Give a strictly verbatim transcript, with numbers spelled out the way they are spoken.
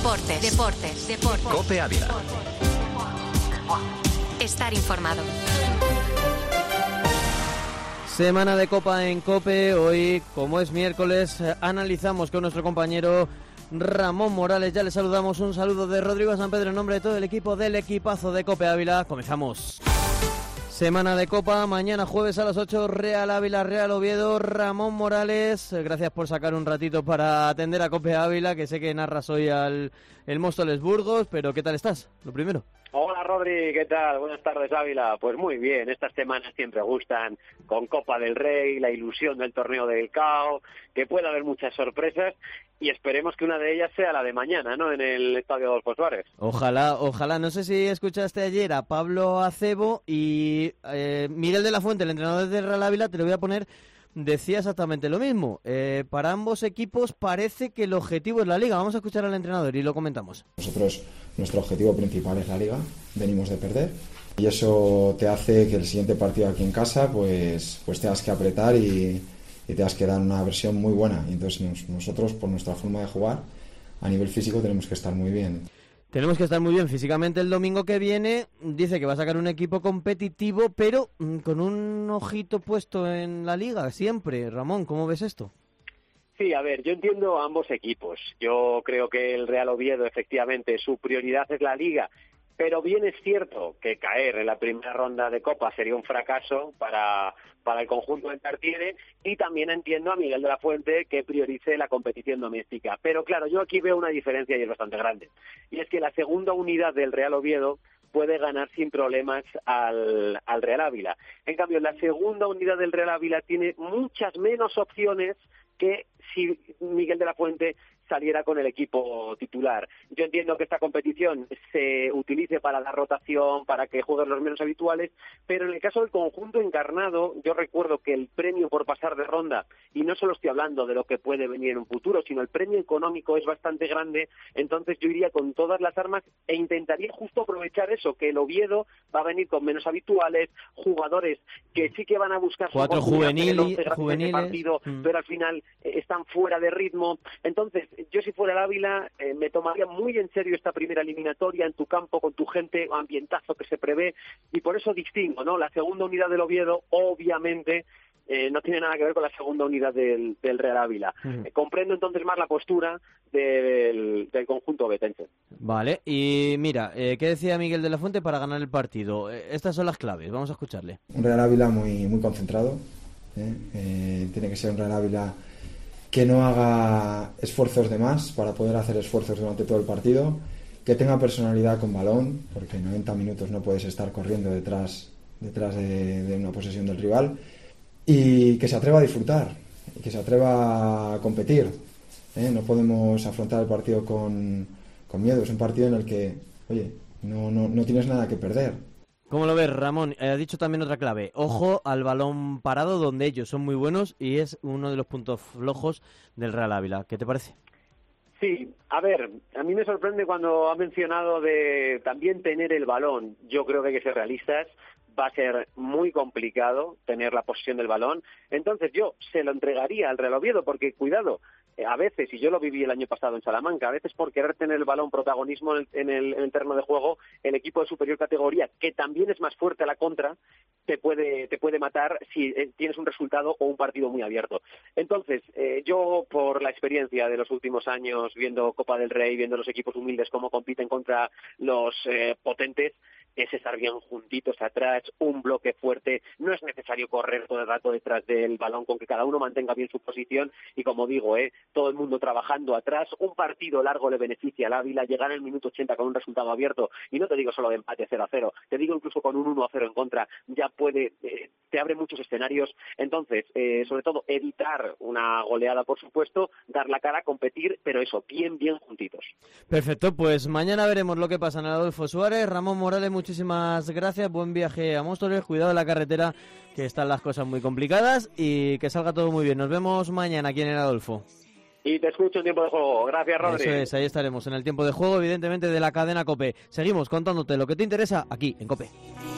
Deportes, deportes, deportes. COPE Ávila. Estar informado. Semana de Copa en COPE. Hoy, como es miércoles, analizamos con nuestro compañero Ramón Morales. Ya le saludamos. Un saludo de Rodrigo San Pedro en nombre de todo el equipo del equipazo de COPE Ávila. Comenzamos. Semana de Copa, mañana jueves a las ocho, Real Ávila, Real Oviedo. Ramón Morales, gracias por sacar un ratito para atender a COPE Ávila, que sé que narras hoy al el Móstoles Burgos, pero ¿qué tal estás? Lo primero. Hola Rodri, ¿qué tal? Buenas tardes Ávila. Pues muy bien, estas semanas siempre gustan, con Copa del Rey, la ilusión del torneo del C A O, que puede haber muchas sorpresas y esperemos que una de ellas sea la de mañana, ¿no? En el Estadio Adolfo Suárez. Ojalá, ojalá. No sé si escuchaste ayer a Pablo Acebo y eh, Miguel de la Fuente, el entrenador del Real Ávila, te lo voy a poner, decía exactamente lo mismo. Eh, para ambos equipos parece que el objetivo es la Liga. Vamos a escuchar al entrenador y lo comentamos. Nosotros, nuestro objetivo principal es la Liga, venimos de perder y eso te hace que el siguiente partido aquí en casa pues, pues tengas que apretar y, y tengas que dar una versión muy buena. Y entonces nos, nosotros, por nuestra forma de jugar, a nivel físico tenemos que estar muy bien. Tenemos que estar muy bien físicamente el domingo que viene. Dice que va a sacar un equipo competitivo, pero mmm, con un ojito puesto en la Liga siempre. Ramón, ¿cómo ves esto? Sí, a ver, yo entiendo a ambos equipos. Yo creo que el Real Oviedo, efectivamente, su prioridad es la Liga. Pero bien es cierto que caer en la primera ronda de Copa sería un fracaso para, para el conjunto del Tartiere, y también entiendo a Miguel de la Fuente que priorice la competición doméstica. Pero claro, yo aquí veo una diferencia y es bastante grande. Y es que la segunda unidad del Real Oviedo puede ganar sin problemas al, al Real Ávila. En cambio, la segunda unidad del Real Ávila tiene muchas menos opciones que si Miguel de la Fuente saliera con el equipo titular. Yo entiendo que esta competición se utilice para la rotación, para que jueguen los menos habituales, pero en el caso del conjunto encarnado, yo recuerdo que el premio por pasar de ronda, y no solo estoy hablando de lo que puede venir en un futuro, sino el premio económico es bastante grande, entonces yo iría con todas las armas e intentaría justo aprovechar eso, que el Oviedo va a venir con menos habituales, jugadores que sí que van a buscar cuatro juveniles, juveniles partido, mm. pero al final eh, están fuera de ritmo. Entonces, yo si fuera el Ávila eh, me tomaría muy en serio esta primera eliminatoria en tu campo, con tu gente, ambientazo que se prevé, y por eso distingo, ¿no? La segunda unidad del Oviedo, obviamente, eh, no tiene nada que ver con la segunda unidad del, del Real Ávila. Uh-huh. Eh, comprendo entonces más la postura del, del conjunto ovetense. Vale, y mira, eh, ¿qué decía Miguel de la Fuente para ganar el partido? Eh, estas son las claves, vamos a escucharle. Un Real Ávila muy, muy concentrado, ¿eh? Eh, tiene que ser un Real Ávila que no haga esfuerzos de más para poder hacer esfuerzos durante todo el partido, que tenga personalidad con balón, porque en noventa minutos no puedes estar corriendo detrás, detrás de, de una posesión del rival, y que se atreva a disfrutar, y que se atreva a competir. ¿eh? No podemos afrontar el partido con, con miedo, es un partido en el que, oye, no, no, no tienes nada que perder. ¿Cómo lo ves, Ramón? Eh, ha dicho también otra clave. Ojo al balón parado, donde ellos son muy buenos y es uno de los puntos flojos del Real Ávila. ¿Qué te parece? Sí, a ver, a mí me sorprende cuando ha mencionado de también tener el balón. Yo creo que hay que ser realistas. Va a ser muy complicado tener la posesión del balón. Entonces yo se lo entregaría al Real Oviedo, porque cuidado, a veces, y yo lo viví el año pasado en Salamanca, a veces por querer tener el balón protagonismo en el, en el, en el terreno de juego, el equipo de superior categoría, que también es más fuerte a la contra, te puede te puede matar si eh, tienes un resultado o un partido muy abierto. Entonces, eh, yo por la experiencia de los últimos años, viendo Copa del Rey, viendo los equipos humildes cómo compiten contra los eh, potentes, es estar bien juntitos atrás, un bloque fuerte, no es necesario correr todo el rato detrás del balón, con que cada uno mantenga bien su posición, y como digo, eh, todo el mundo trabajando atrás. Un partido largo le beneficia al Ávila, llegar al minuto ochenta con un resultado abierto, y no te digo solo de empate cero a cero, te digo incluso con un uno a cero en contra, ya puede, eh, te abre muchos escenarios. Entonces, eh, sobre todo, evitar una goleada, por supuesto, dar la cara, competir, pero eso, bien, bien juntitos. Perfecto, pues mañana veremos lo que pasa en el Adolfo Suárez. Ramón Morales, muchísimas gracias, buen viaje a Móstoles, cuidado de la carretera, que están las cosas muy complicadas, y que salga todo muy bien. Nos vemos mañana aquí en el Adolfo. Y te escucho en tiempo de juego. Gracias, Rodri. Eso es, ahí estaremos en el tiempo de juego, evidentemente, de la cadena COPE. Seguimos contándote lo que te interesa aquí en COPE.